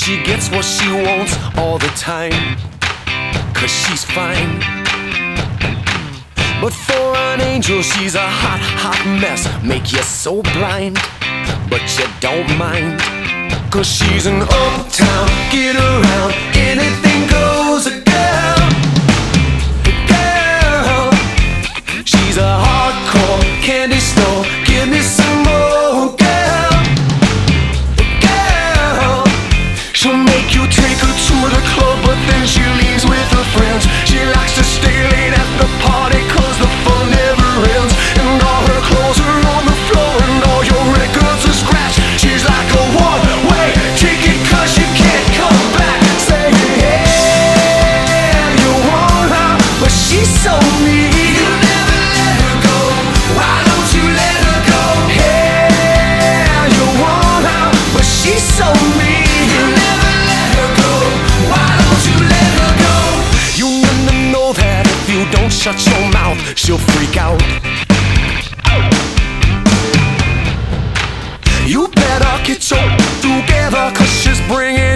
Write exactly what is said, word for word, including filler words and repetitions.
she gets what she wants all the time, 'cause she's fine. But for an angel she's a hot, hot mess, make you so blind, but you don't mind, 'cause she's an uptown, get around, anything goes, a girl, a girl. She's a hardcore candy store, give me some more, girl, a girl. She'll make you take her to the club, but then she leaves with her friends. She likes to stay late at the party, 'cause the fun never ends. And all her clothes are on the floor, and all your records are scratched. She's like a one-way ticket, 'cause you can't come back. Saying, hey, you want her, but she's so mean. You never let her go, why don't you let her go? Hey, you want her, but she's so mean. You never let her go, why don't you let her go? You never know that if you don't shut your mouth, she'll freak out. You better get your together, 'cause she's bringing